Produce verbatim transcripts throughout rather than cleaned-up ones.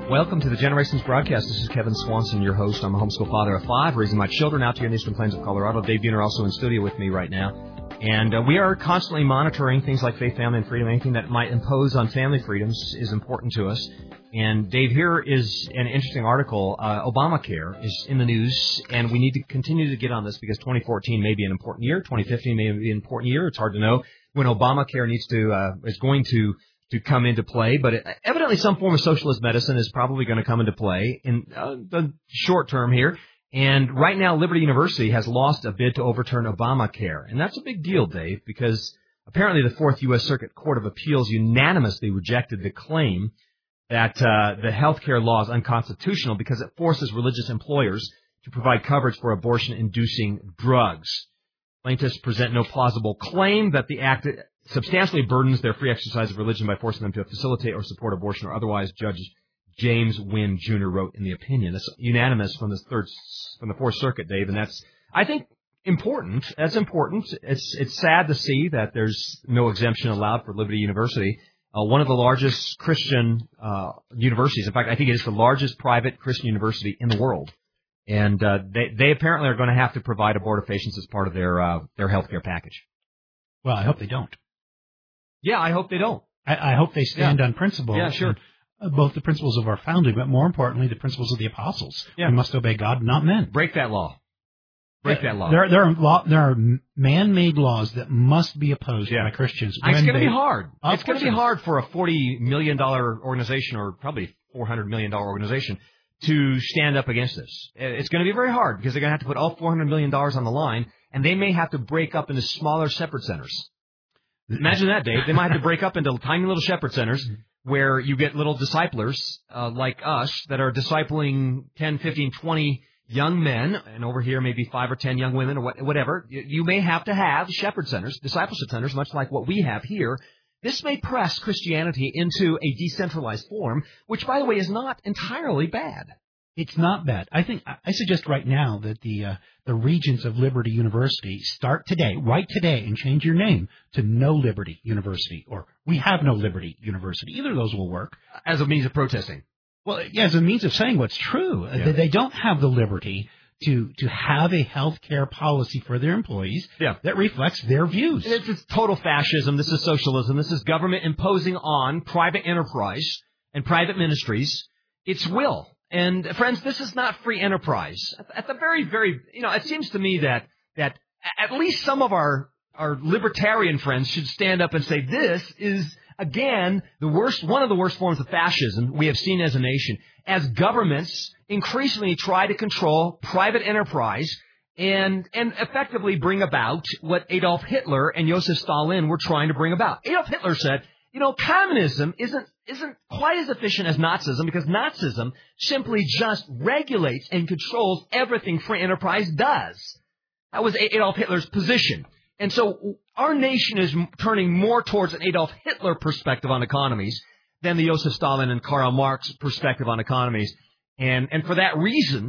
Welcome to the Generations broadcast. This is Kevin Swanson, your host. I'm a homeschool father of five, raising my children out here in the Eastern Plains of Colorado. Dave Buhner also in studio with me right now. And uh, we are constantly monitoring things like faith, family, and freedom. Anything that might impose on family freedoms is important to us. And, Dave, here is an interesting article. Uh, Obamacare is in the news, and we need to continue to get on this because twenty fourteen may be an important year. twenty fifteen may be an important year. It's hard to know when Obamacare needs to uh, is going to to come into play, but it, evidently some form of socialist medicine is probably going to come into play in uh, the short term here. And right now, Liberty University has lost a bid to overturn Obamacare. And that's a big deal, Dave, because apparently the Fourth U S Circuit Court of Appeals unanimously rejected the claim that uh, the health care law is unconstitutional because it forces religious employers to provide coverage for abortion-inducing drugs. Plaintiffs present no plausible claim that the act substantially burdens their free exercise of religion by forcing them to facilitate or support abortion or otherwise. Judge James Wynn Junior wrote in the opinion. That's unanimous from the third, from the Fourth Circuit, Dave, and that's, I think, important. That's important. It's it's sad to see that there's no exemption allowed for Liberty University, uh, one of the largest Christian uh, universities. In fact, I think it is the largest private Christian university in the world, and uh, they they apparently are going to have to provide abortifacients as part of their uh, their health care package. Well, I hope they don't. Yeah, I hope they don't. I, I hope they stand yeah. on principle. Yeah, sure. And, uh, both the principles of our founding, but more importantly, the principles of the apostles. Yeah. We must obey God, not men. Break that law. Break yeah, that law. There, there are law, there are man-made laws that must be opposed yeah. by Christians. It's going to they, be hard. Uh, it's going to be hard for a forty million dollars organization, or probably four hundred million dollars organization, to stand up against this. It's going to be very hard because they're going to have to put all four hundred million dollars on the line, and they may have to break up into smaller separate centers. Imagine that, Dave. They might have to break up into tiny little shepherd centers where you get little disciplers uh, like us that are discipling ten, fifteen, twenty young men, and over here maybe five or ten young women or whatever. You may have to have shepherd centers, discipleship centers, much like what we have here. This may press Christianity into a decentralized form, which, by the way, is not entirely bad. It's not bad. I think I suggest right now that the uh, the regents of Liberty University start today, right today, and change your name to No Liberty University, or We Have No Liberty University. Either of those will work. As a means of protesting. Well, yeah, as a means of saying what's true. Yeah. They don't have the liberty to to have a health care policy for their employees yeah. that reflects their views. This is total fascism. This is socialism. This is government imposing on private enterprise and private ministries its will. And, friends, this is not free enterprise. At the very, very, you know, it seems to me that that at least some of our, our libertarian friends should stand up and say this is, again, the worst, one of the worst forms of fascism we have seen as a nation, as governments increasingly try to control private enterprise and and effectively bring about what Adolf Hitler and Joseph Stalin were trying to bring about. Adolf Hitler said, you know, communism isn't isn't quite as efficient as Nazism because Nazism simply just regulates and controls everything free enterprise does. That was Adolf Hitler's position. And so our nation is turning more towards an Adolf Hitler perspective on economies than the Joseph Stalin and Karl Marx perspective on economies. And and for that reason,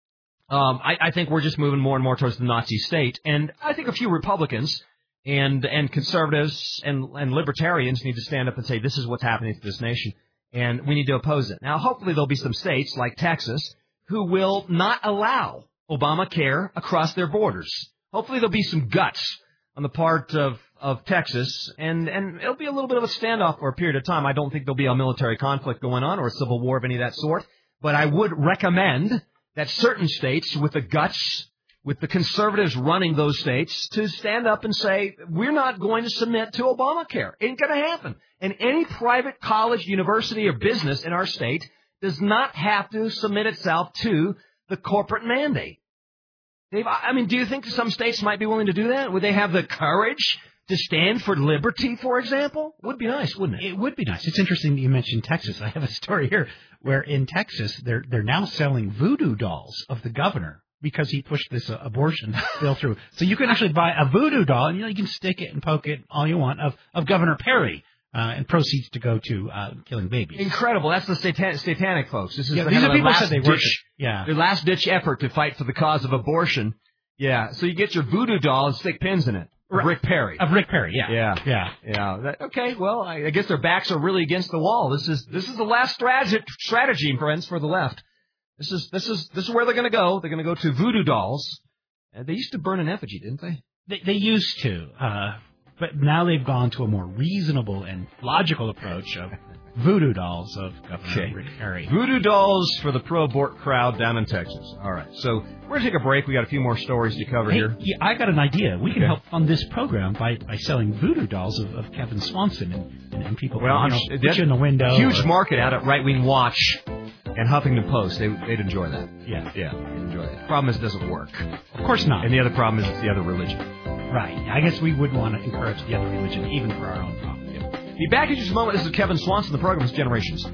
um, I, I think we're just moving more and more towards the Nazi state. And I think a few Republicans and and conservatives and, and libertarians need to stand up and say this is what's happening to this nation, and we need to oppose it. Now, hopefully there'll be some states like Texas who will not allow Obamacare across their borders. Hopefully there'll be some guts on the part of, of Texas, and, and it'll be a little bit of a standoff for a period of time. I don't think there'll be a military conflict going on or a civil war of any of that sort, but I would recommend that certain states with the guts, with the conservatives running those states, to stand up and say, we're not going to submit to Obamacare. It ain't going to happen. And any private college, university, or business in our state does not have to submit itself to the corporate mandate. Dave, I mean, do you think some states might be willing to do that? Would they have the courage to stand for liberty, for example? Would be nice, wouldn't it? It would be nice. It's interesting that you mentioned Texas. I have a story here where in Texas, they're they're now selling voodoo dolls of the governor because he pushed this uh, abortion bill through. So you can actually buy a voodoo doll, and you know you can stick it and poke it all you want of, of Governor Perry, uh, and proceeds to go to uh, killing babies. Incredible. That's the satan- satanic folks. This is yeah, the these kind are of people last said they ditch, worship. Yeah. their last ditch effort to fight for the cause of abortion. Yeah, so you get your voodoo doll and stick pins in it. Of Rick Perry. Of Rick Perry, yeah. Yeah. Yeah. Yeah. That, okay, well, I, I guess their backs are really against the wall. This is this is the last strategy, strategy, friends, for the left. This is this is this is where they're going to go. They're going to go to voodoo dolls. Uh, they used to burn an effigy, didn't they? They, they used to, uh, but now they've gone to a more reasonable and logical approach of voodoo dolls of Governor Okay. Rick Perry. Voodoo dolls for the pro-abort crowd down in Texas. All right, so we're going to take a break. We got a few more stories to cover Hey, here. yeah, I got an idea. We can Okay. help fund this program by, by selling voodoo dolls of, of Kevin Swanson, and, and, and people Well, can, I'm you know, sh- put you in the window. Huge or, market out at Right Wing Watch and Huffington Post. They, they'd enjoy that. Yeah. Yeah, they'd enjoy it. The problem is it doesn't work. Of course not. And the other problem is it's the other religion. Right. I guess we wouldn't want to encourage the other religion, even for our own profit. Be back in just a moment. This is Kevin Swanson. The program is Generations.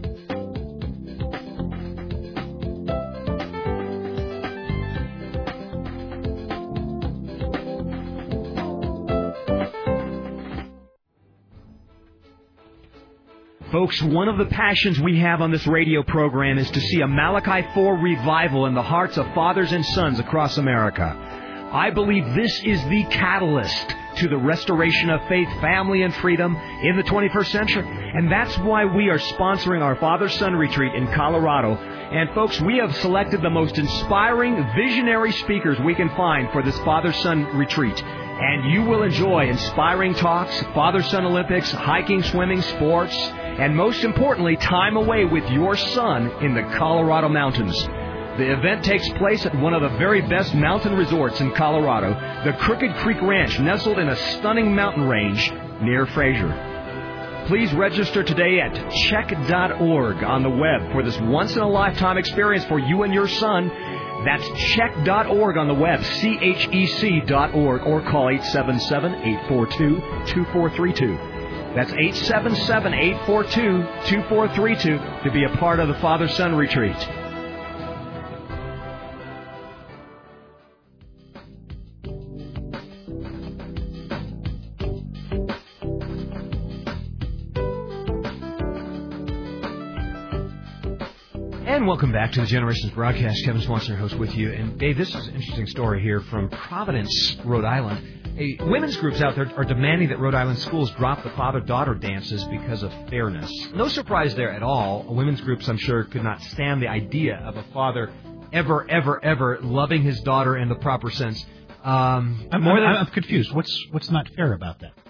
Folks, one of the passions we have on this radio program is to see a Malachi four revival in the hearts of fathers and sons across America. I believe this is the catalyst to the restoration of faith, family, and freedom in the twenty-first century. And that's why we are sponsoring our Father-Son Retreat in Colorado. And folks, we have selected the most inspiring, visionary speakers we can find for this Father-Son Retreat. And you will enjoy inspiring talks, Father-Son Olympics, hiking, swimming, sports, and most importantly, time away with your son in the Colorado mountains. The event takes place at one of the very best mountain resorts in Colorado, the Crooked Creek Ranch, nestled in a stunning mountain range near Fraser. Please register today at check dot org on the web for this once-in-a-lifetime experience for you and your son. That's check dot org on the web, C H E C dot org, or call eight seven seven, eight four two, two four three two. That's eight seven seven, eight four two, two four three two to be a part of the Father-Son Retreat. And welcome back to the Generations broadcast. Kevin Swanson, your host, with you. And Dave, this is an interesting story here from Providence, Rhode Island. A, women's groups out there are demanding that Rhode Island schools drop the father-daughter dances because of fairness. No surprise there at all. Women's groups, I'm sure, could not stand the idea of a father ever, ever, ever loving his daughter in the proper sense. Um, I'm, more I'm, than, I'm confused. What's what's not fair about that?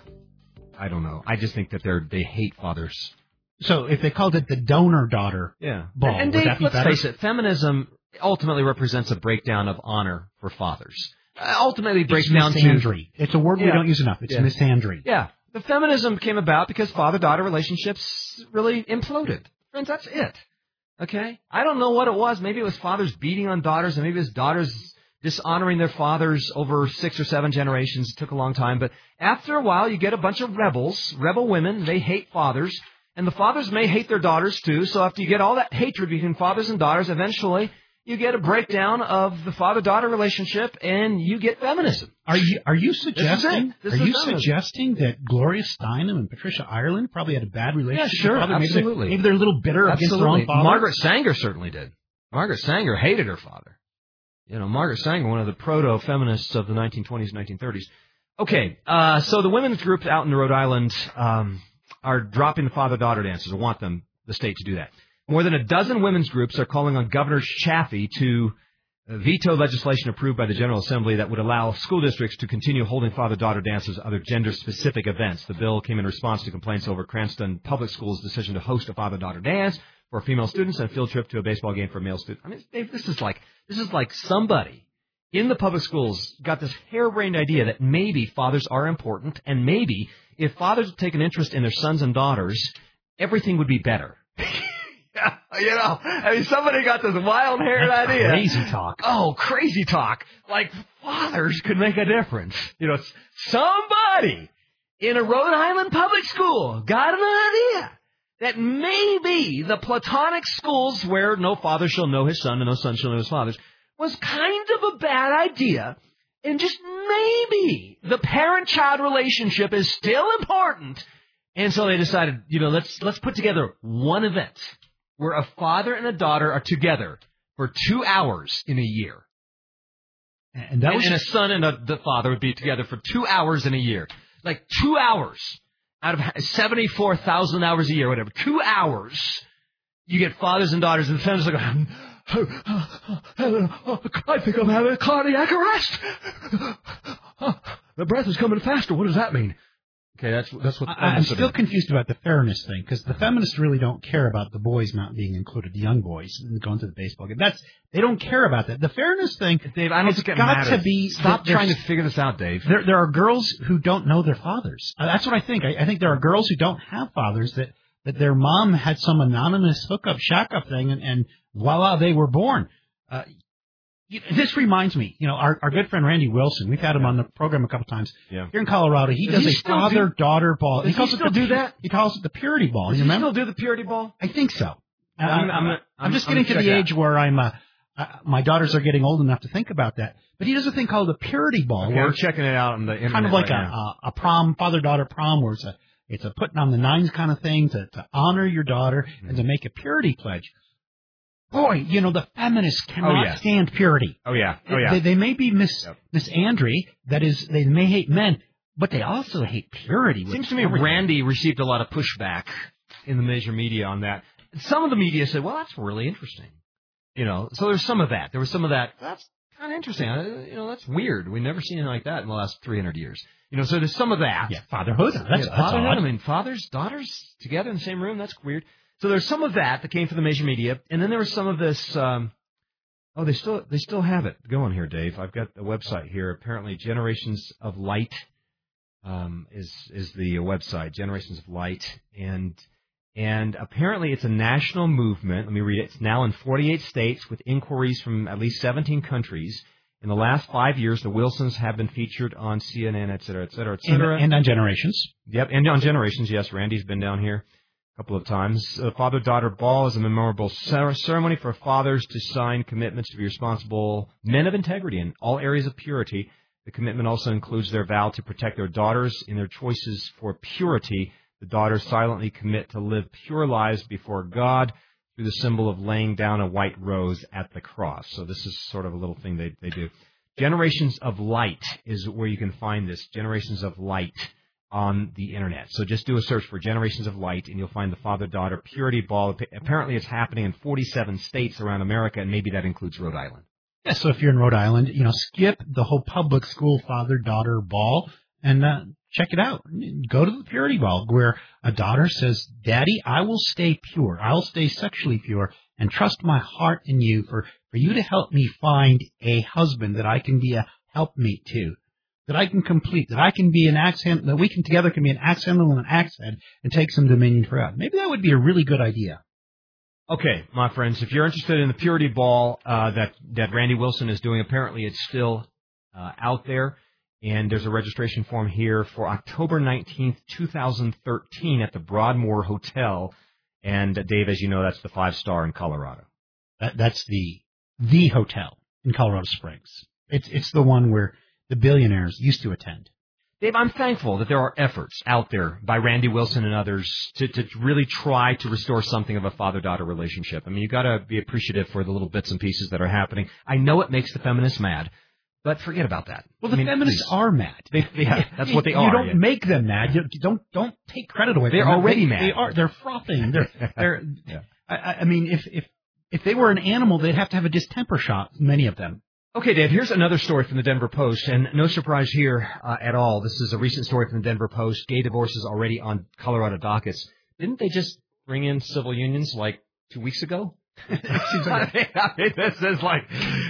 I don't know. I just think that they're they hate fathers. So if they called it the donor daughter Yeah. ball, and would Dave, that be let's better? face it, feminism ultimately represents a breakdown of honor for fathers. Uh, ultimately breaks it's down to... misandry. It's a word we Yeah. don't use enough. It's Yeah. misandry. Yeah. The feminism came about because father-daughter relationships really imploded. Friends, that's it. Okay? I don't know what it was. Maybe it was fathers beating on daughters, and maybe it was daughters dishonoring their fathers over six or seven generations. It took a long time. But after a while, you get a bunch of rebels, rebel women. They hate fathers. And the fathers may hate their daughters, too. So after you get all that hatred between fathers and daughters, eventually you get a breakdown of the father-daughter relationship, and you get feminism. Are you are you suggesting This are is you feminism. suggesting that Gloria Steinem and Patricia Ireland probably had a bad relationship? Yeah, sure, with father? Maybe they're- absolutely. Maybe they're a little bitter against their own father. Margaret Sanger certainly did. Margaret Sanger hated her father. You know, Margaret Sanger, one of the proto-feminists of the nineteen twenties and nineteen thirties. Okay, uh, so the women's groups out in Rhode Island um, are dropping the father-daughter dances, or want them, the state, to do that. More than a dozen women's groups are calling on Governor Chaffee to veto legislation approved by the General Assembly that would allow school districts to continue holding father-daughter dances and other gender-specific events. The bill came in response to complaints over Cranston Public Schools' decision to host a father-daughter dance for female students and a field trip to a baseball game for a male student. I mean, Dave, this is like this is like somebody in the public schools got this harebrained idea that maybe fathers are important, and maybe if fathers would take an interest in their sons and daughters, everything would be better. Yeah, you know, I mean, somebody got this wild-haired That's idea. crazy talk. Oh, crazy talk. Like, fathers could make a difference. You know, somebody in a Rhode Island public school got an idea that maybe the Platonic schools where no father shall know his son and no son shall know his father was kind of a bad idea. And just maybe the parent-child relationship is still important. And so they decided, you know, let's let's put together one event where a father and a daughter are together for two hours in a year. And that and, was and a son and a, the father would be together for two hours in a year. Like two hours out of seventy-four thousand hours a year, whatever. Two hours, you get fathers and daughters, and the feminists are going, I think I'm having a cardiac arrest. The breath is coming faster. What does that mean? Okay, that's that's what. I, I'm still confused about the fairness thing because the feminists really don't care about the boys not being included, the young boys going to the baseball game. That's they don't care about that. The fairness thing, Dave, I don't think it got matters. to be. Stop trying to figure this out, Dave. There, there are girls who don't know their fathers. Uh, that's what I think. I, I think there are girls who don't have fathers that that their mom had some anonymous hookup, shack-up thing, and, and voila, they were born. Uh, You, this reminds me, you know, our, our good friend Randy Wilson. We've had him on the program a couple times. Yeah. Here in Colorado, he does, does he a father-daughter ball. Does he, calls still it the, do that? He calls it the purity ball. Does you he remember? still do the purity ball? I think so. I'm, I'm, I'm, I'm, I'm just I'm getting to the age out. where I'm. Uh, uh, my daughters are getting old enough to think about that. But he does a thing called the purity ball. Okay, where I'm checking it out on the internet. Kind of like right a, a a prom, father-daughter prom, where it's a it's a putting on the nines kind of thing to to honor your daughter mm-hmm. and to make a purity pledge. Boy, you know, the feminists cannot oh, yeah. stand purity. Oh, yeah. Oh, yeah. They, they may be Miss yep. Miss Andre, that is, they may hate men, but they also hate purity. It seems to me everything. Randy received a lot of pushback in the major media on that. Some of the media said, well, that's really interesting. You know, so there's some of that. There was some of that. That's kind of interesting. You know, that's weird. We've never seen anything like that in the last three hundred years. You know, so there's some of that. Yeah, fatherhood. That's, yeah, that's fatherhood. odd. I mean, fathers, daughters together in the same room. That's weird. So there's some of that that came from the major media, and then there was some of this. Um, oh, they still they still have it going here, Dave. I've got the website here. Apparently, Generations of Light um, is is the website. Generations of Light, and and apparently it's a national movement. Let me read it. It's now in forty-eight states with inquiries from at least seventeen countries. In the last five years, the Wilsons have been featured on C N N, et cetera, et cetera, et cetera. And, and on Generations. Yep, and on Generations. Yes, Randy's been down here couple of times. The father-daughter ball is a memorable ceremony for fathers to sign commitments to be responsible men of integrity in all areas of purity. The commitment also includes their vow to protect their daughters in their choices for purity. The daughters silently commit to live pure lives before God through the symbol of laying down a white rose at the cross. So this is sort of a little thing they, they do. Generations of Light is where you can find this. Generations of Light on the internet. So just do a search for Generations of Light, and you'll find the father-daughter purity ball. Apparently it's happening in forty-seven states around America, and maybe that includes Rhode Island. Yeah, so if you're in Rhode Island, you know, skip the whole public school father-daughter ball and uh, check it out. Go to the purity ball where a daughter says, Daddy, I will stay pure. I'll stay sexually pure and trust my heart in you for, for you to help me find a husband that I can be a helpmeet to. That I can complete, that I can be an axe hand, that we can together can be an axe handle and an axe head and take some dominion for God. Maybe that would be a really good idea. Okay, my friends, if you're interested in the purity ball uh, that that Randy Wilson is doing, apparently it's still uh, out there, and there's a registration form here for October nineteenth, twenty thirteen at the Broadmoor Hotel. And uh, Dave, as you know, that's the five-star in Colorado. That, that's the the hotel in Colorado Springs. It's it's the one where the billionaires used to attend. Dave, I'm thankful that there are efforts out there by Randy Wilson and others to, to really try to restore something of a father-daughter relationship. I mean, you've got to be appreciative for the little bits and pieces that are happening. I know it makes the feminists mad, but forget about that. Well, the I mean, feminists please. are mad. They, yeah, that's what they you are. You don't yeah. make them mad. You don't don't take credit away. They're from them. already they, mad. They are. They're frothing. They're. they're yeah. I, I mean, if if if they were an animal, they'd have to have a distemper shot. Many of them. Okay, Dave, here's another story from the Denver Post, and no surprise here uh, at all. This is a recent story from the Denver Post. Gay divorce is already on Colorado dockets. Didn't they just bring in civil unions like two weeks ago? Seems like I mean, this is like,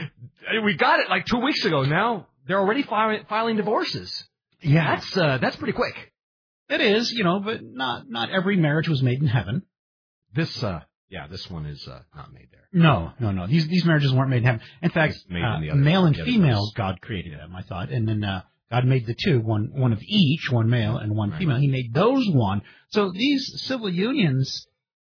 we got it like two weeks ago. Now they're already filing, filing divorces. Yeah. That's uh, that's pretty quick. It is, you know, but not not every marriage was made in heaven. This, uh, yeah, this one is uh, not made there. No, no, no. These these marriages weren't made in heaven. In fact, made uh, in the other, male and the other female, place. God created them, I thought. And then uh, God made the two, one one of each, one male and one right. female. He made those one. So these civil unions,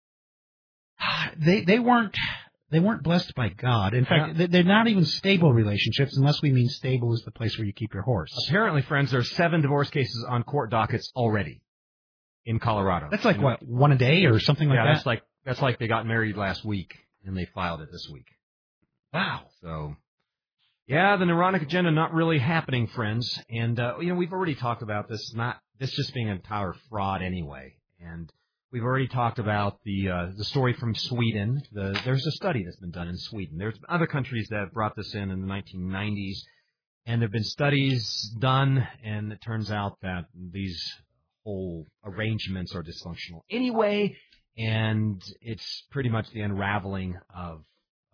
they they weren't they weren't blessed by God. In fact, yeah. they're not even stable relationships, unless we mean stable is the place where you keep your horse. Apparently, friends, there's seven divorce cases on court dockets already in Colorado. That's like, you what, know? one a day or something like yeah, that? Yeah, that's like, that's like they got married last week, and they filed it this week. Wow. So, Yeah, the Neuronic agenda not really happening, friends. And, uh, you know, we've already talked about this, not this just being an entire fraud anyway. And we've already talked about the uh, the story from Sweden. The, there's a study that's been done in Sweden. There's other countries that have brought this in in the nineteen nineties. And there have been studies done, and it turns out that these whole arrangements are dysfunctional anyway. And it's pretty much the unraveling of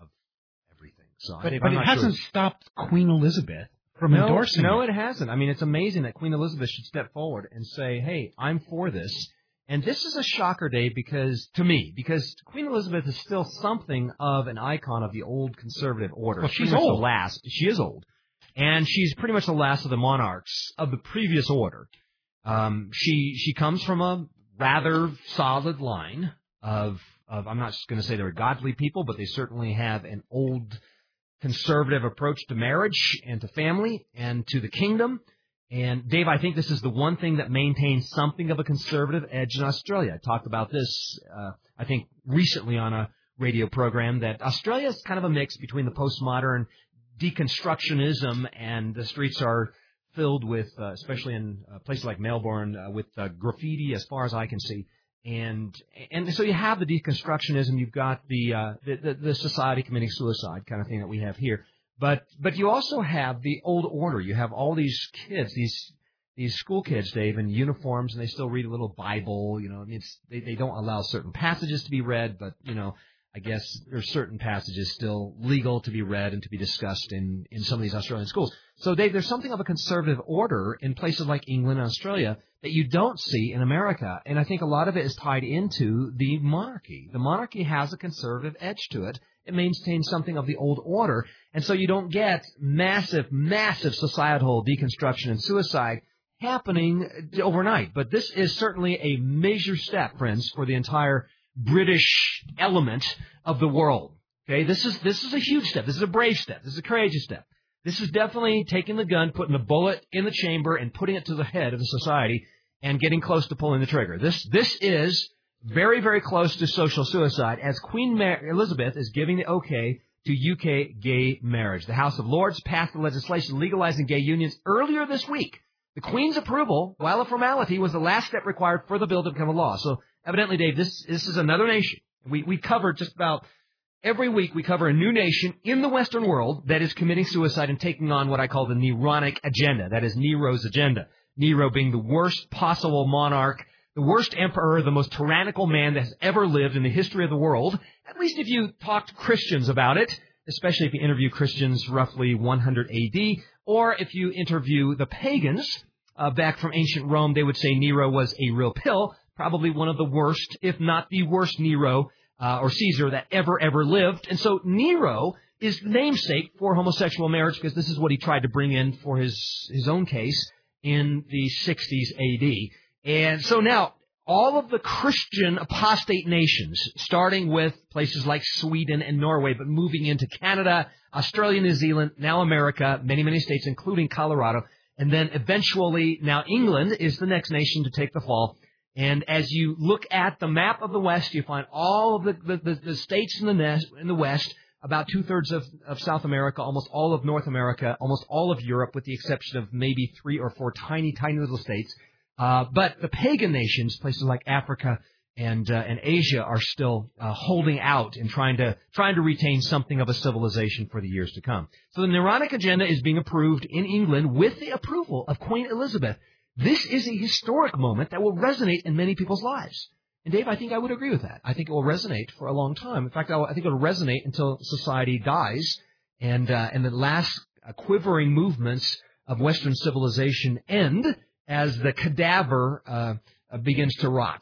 So, but Dave, but it hasn't sure. stopped Queen Elizabeth from no, endorsing no, it. No, it hasn't. I mean, it's amazing that Queen Elizabeth should step forward and say, hey, I'm for this. And this is a shocker, Dave, because to me, because Queen Elizabeth is still something of an icon of the old conservative order. Well, she's pretty old. The last. She is old. And she's pretty much the last of the monarchs of the previous order. Um, she she comes from a rather solid line of, of I'm not going to say they're godly people, but they certainly have an old conservative approach to marriage and to family and to the kingdom. And, Dave, I think this is the one thing that maintains something of a conservative edge in Australia. I talked about this, uh, I think, recently on a radio program, that Australia is kind of a mix between the postmodern deconstructionism, and the streets are filled with, uh, especially in uh, places like Melbourne, uh, with uh, graffiti as far as I can see. And and so you have the deconstructionism, you've got the, uh, the, the the society committing suicide kind of thing that we have here, but but you also have the old order. You have all these kids, these these school kids, Dave, in uniforms, and they still read a little Bible. You know, it's they they don't allow certain passages to be read, but you know, I guess there's certain passages still legal to be read and to be discussed in in some of these Australian schools. So, Dave, there's something of a conservative order in places like England and Australia that you don't see in America. And I think a lot of it is tied into the monarchy. The monarchy has a conservative edge to it. It maintains something of the old order. And so you don't get massive, massive societal deconstruction and suicide happening overnight. But this is certainly a major step, friends, for the entire British element of the world. Okay, this is this is a huge step. This is a brave step. This is a courageous step. This is definitely taking the gun, putting the bullet in the chamber, and putting it to the head of the society and getting close to pulling the trigger. This this is very, very close to social suicide, as Queen Mar- Elizabeth is giving the okay to U K gay marriage. The House of Lords passed the legislation legalizing gay unions earlier this week. The Queen's approval, while a formality, was the last step required for the bill to become a law. So evidently, Dave, this, this is another nation. We, we covered just about... Every week we cover a new nation in the Western world that is committing suicide and taking on what I call the Neronic agenda. That is Nero's agenda. Nero being the worst possible monarch, the worst emperor, the most tyrannical man that has ever lived in the history of the world. At least if you talk to Christians about it, especially if you interview Christians roughly one hundred A D, or if you interview the pagans uh, back from ancient Rome, they would say Nero was a real pill, probably one of the worst, if not the worst Nero Uh, or Caesar that ever, ever lived. And so Nero is the namesake for homosexual marriage, because this is what he tried to bring in for his, his own case in the sixties A D. And so now, all of the Christian apostate nations, starting with places like Sweden and Norway, but moving into Canada, Australia, New Zealand, now America, many, many states, including Colorado, and then eventually now England is the next nation to take the fall. And as you look at the map of the West, you find all of the, the, the, the states in the, nest, in the West, about two-thirds of, of South America, almost all of North America, almost all of Europe, with the exception of maybe three or four tiny, tiny little states. Uh, but the pagan nations, places like Africa and uh, and Asia, are still uh, holding out and trying to trying to retain something of a civilization for the years to come. So the Neronic agenda is being approved in England with the approval of Queen Elizabeth. This is a historic moment that will resonate in many people's lives. And, Dave, I think I would agree with that. I think it will resonate for a long time. In fact, I think it will resonate until society dies and uh, and the last uh, quivering movements of Western civilization end as the cadaver uh, uh, begins to rot.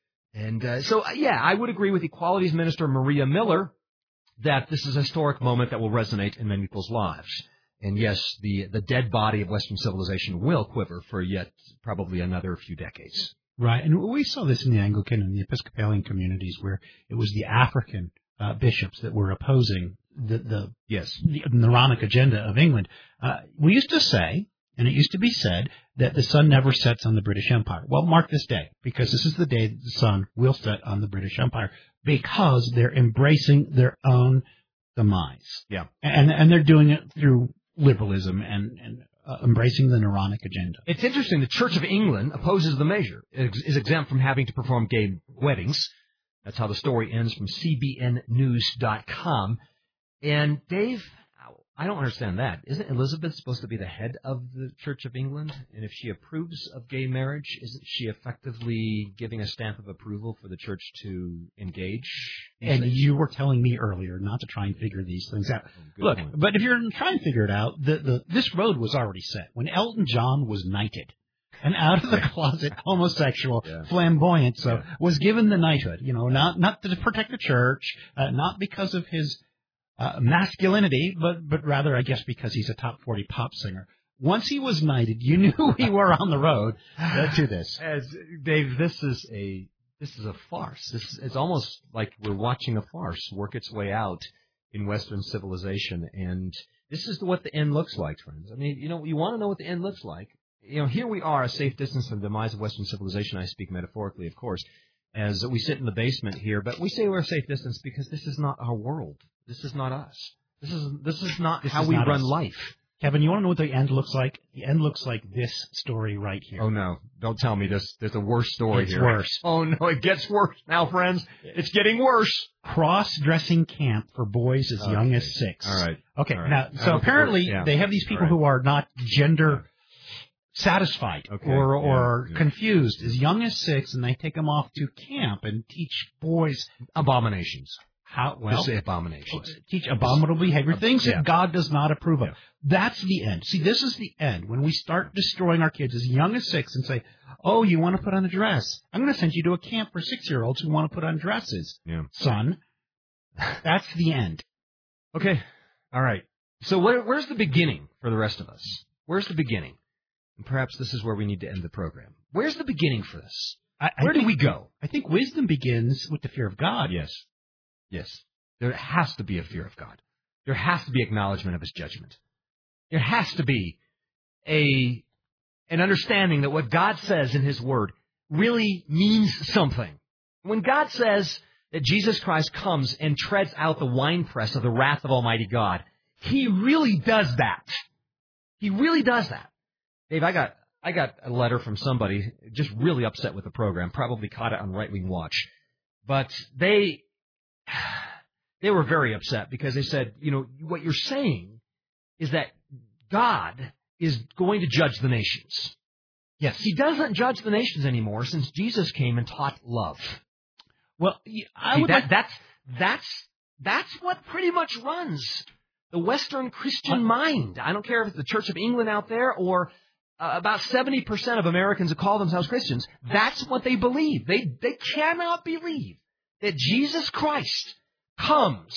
And uh, so, uh, yeah, I would agree with Equalities Minister Maria Miller that this is a historic moment that will resonate in many people's lives. And yes, the, the dead body of Western civilization will quiver for yet probably another few decades. Right. And we saw this in the Anglican and the Episcopalian communities, where it was the African uh, bishops that were opposing the, the, yes. the Neronic agenda of England. Uh, we used to say, and it used to be said, that the sun never sets on the British Empire. Well, mark this day, because this is the day that the sun will set on the British Empire, because they're embracing their own demise. Yeah. And, and they're doing it through liberalism and, and uh, embracing the Neuronic agenda. It's interesting. The Church of England opposes the measure. It is exempt from having to perform gay weddings. That's how the story ends from C B N news dot com. And Dave, I don't understand that. Isn't Elizabeth supposed to be the head of the Church of England? And if she approves of gay marriage, isn't she effectively giving a stamp of approval for the church to engage? And you were telling me earlier not to try and figure these things out. Oh, Look, point. but if you're trying to figure it out, the, the, this road was already set. When Elton John was knighted, an out-of-the-closet homosexual yeah. flamboyant so yeah. was given the knighthood, you know, not, not to protect the church, uh, not because of his Uh, masculinity, but but rather, I guess, because he's a top forty pop singer. Once he was knighted, you knew we were on the road uh, to this. As Dave, this is a this is a farce. This is, it's almost like we're watching a farce work its way out in Western civilization, and this is what the end looks like, friends. I mean, you know, you want to know what the end looks like. You know, here we are, a safe distance from the demise of Western civilization. I speak metaphorically, of course, as we sit in the basement here, but we say we're a safe distance because this is not our world. This is not us. This is this is not this how is we not run us. life. Kevin, you want to know what the end looks like? The end looks like this story right here. Oh, no. Don't tell me this. There's a worse story it's here. It's worse. Oh, no. It gets worse now, friends. It's getting worse. Cross-dressing camp for boys as okay. young as six. All right. Okay. All right. Now, so apparently yeah. they have these people right. who are not gender satisfied okay. or, yeah. or yeah. confused as young as six, and they take them off to camp and teach boys abominations. How well Just say abominations. Teach abominable behavior, things yeah. that God does not approve of. Yeah. That's the end. See, this is the end. When we start destroying our kids as young as six and say, "Oh, you want to put on a dress? I'm going to send you to a camp for six-year-olds who want to put on dresses, yeah. son." That's the end. Okay. All right. So where, where's the beginning for the rest of us? Where's the beginning? And perhaps this is where we need to end the program. Where's the beginning for this? I, I where think, do we go? I think wisdom begins with the fear of God. Yes. Yes. There has to be a fear of God. There has to be acknowledgement of his judgment. There has to be a an understanding that what God says in his word really means something. When God says that Jesus Christ comes and treads out the winepress of the wrath of Almighty God, he really does that. He really does that. Dave, I got I got a letter from somebody just really upset with the program, probably caught it on Right Wing Watch. But they... They were very upset because they said, you know, what you're saying is that God is going to judge the nations. Yes. He doesn't judge the nations anymore since Jesus came and taught love. Well, I See, would that, like... that's, that's, that's what pretty much runs the Western Christian mind. I don't care if it's the Church of England out there or uh, about seventy percent of Americans who call themselves Christians. That's what they believe. They, they cannot believe that Jesus Christ comes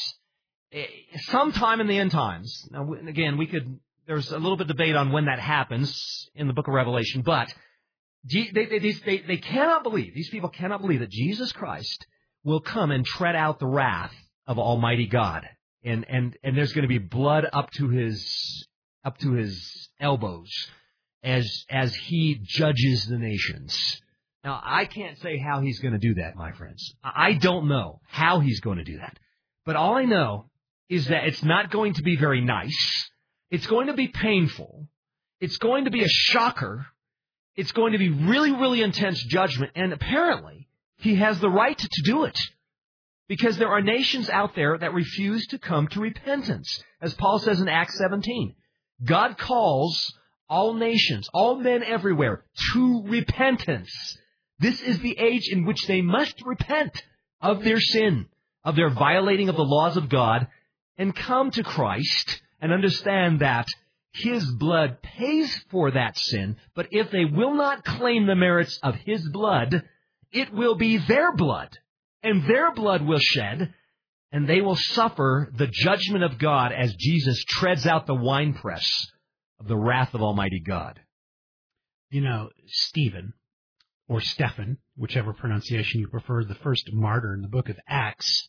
sometime in the end times. Now, again, we could. There's a little bit of debate on when that happens in the book of Revelation, but they, they, they, they cannot believe, these people cannot believe that Jesus Christ will come and tread out the wrath of Almighty God. And, and, and there's going to be blood up to his, up to his elbows as, as he judges the nations. Now, I can't say how he's going to do that, my friends. I don't know how he's going to do that. But all I know is that it's not going to be very nice. It's going to be painful. It's going to be a shocker. It's going to be really, really intense judgment. And apparently, he has the right to do it. Because there are nations out there that refuse to come to repentance. As Paul says in Acts seventeen, God calls all nations, all men everywhere, to repentance. This is the age in which they must repent of their sin, of their violating of the laws of God, and come to Christ and understand that his blood pays for that sin, but if they will not claim the merits of his blood, it will be their blood, and their blood will shed, and they will suffer the judgment of God as Jesus treads out the winepress of the wrath of Almighty God. You know, Stephen, or Stephen, whichever pronunciation you prefer, the first martyr in the book of Acts,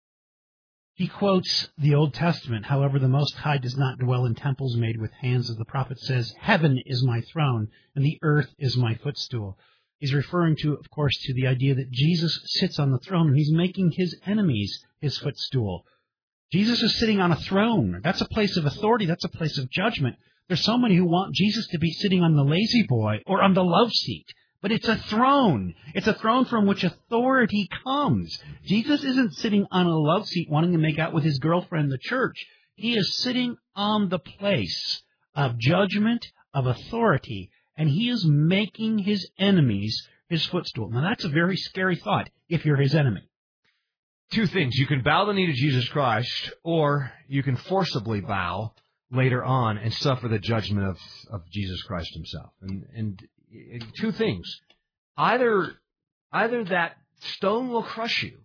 he quotes the Old Testament. However, the Most High does not dwell in temples made with hands, as the prophet says, "Heaven is my throne, and the earth is my footstool." He's referring to, of course, to the idea that Jesus sits on the throne, and he's making his enemies his footstool. Jesus is sitting on a throne. That's a place of authority. That's a place of judgment. There's so many who want Jesus to be sitting on the lazy boy or on the love seat. But it's a throne. It's a throne from which authority comes. Jesus isn't sitting on a love seat wanting to make out with his girlfriend, the church. He is sitting on the place of judgment, of authority, and he is making his enemies his footstool. Now, that's a very scary thought if you're his enemy. Two things. You can bow the knee to Jesus Christ, or you can forcibly bow later on and suffer the judgment of, of Jesus Christ himself. And, and, and two things. Either, either that stone will crush you,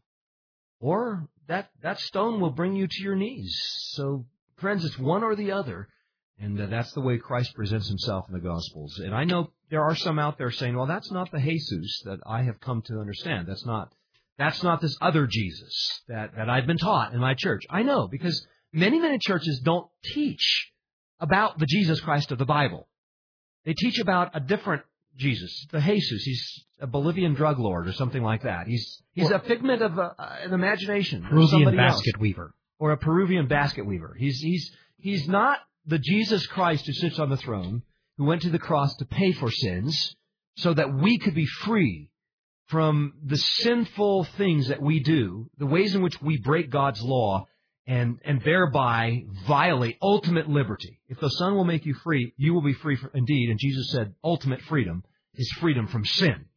or that, that stone will bring you to your knees. So, friends, it's one or the other. And uh, that's the way Christ presents himself in the Gospels. And I know there are some out there saying, well, that's not the Jesus that I have come to understand. That's not that's not this other Jesus that, that I've been taught in my church. I know, because many, many churches don't teach about the Jesus Christ of the Bible. They teach about a different Jesus, the Jesus. He's a Bolivian drug lord or something like that. He's he's or, a figment of uh, an imagination. Peruvian basket else. weaver. Or a Peruvian basket weaver. He's he's he's not the Jesus Christ who sits on the throne, who went to the cross to pay for sins so that we could be free from the sinful things that we do, the ways in which we break God's law and, and thereby violate ultimate liberty. If the Son will make you free, you will be free for, indeed. And Jesus said ultimate freedom is freedom from sin.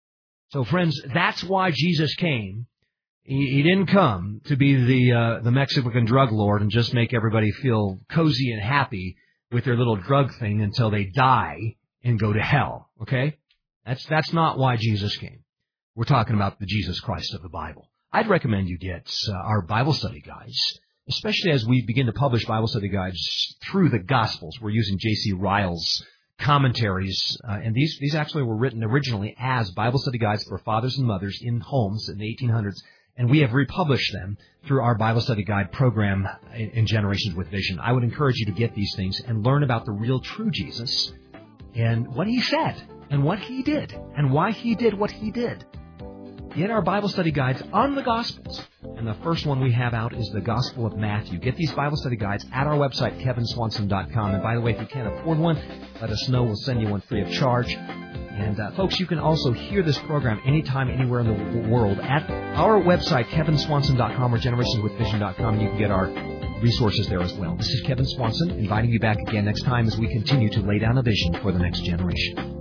So, friends, that's why Jesus came. He, he didn't come to be the uh, the Mexican drug lord and just make everybody feel cozy and happy with their little drug thing until they die and go to hell. Okay? That's that's not why Jesus came. We're talking about the Jesus Christ of the Bible. I'd recommend you get uh, our Bible study guides, especially as we begin to publish Bible study guides through the Gospels. We're using J C Ryle's commentaries, uh, and these these actually were written originally as Bible study guides for fathers and mothers in homes in the eighteen hundreds, and we have republished them through our Bible study guide program in, in Generations with Vision. I would encourage you to get these things and learn about the real, true Jesus and what he said and what he did and why he did what he did. Get our Bible study guides on the Gospels. And the first one we have out is the Gospel of Matthew. Get these Bible study guides at our website, kevin swanson dot com. And by the way, if you can't afford one, let us know. We'll send you one free of charge. And uh, folks, you can also hear this program anytime, anywhere in the world at our website, kevin swanson dot com or generations with vision dot com. You can get our resources there as well. This is Kevin Swanson, inviting you back again next time as we continue to lay down a vision for the next generation.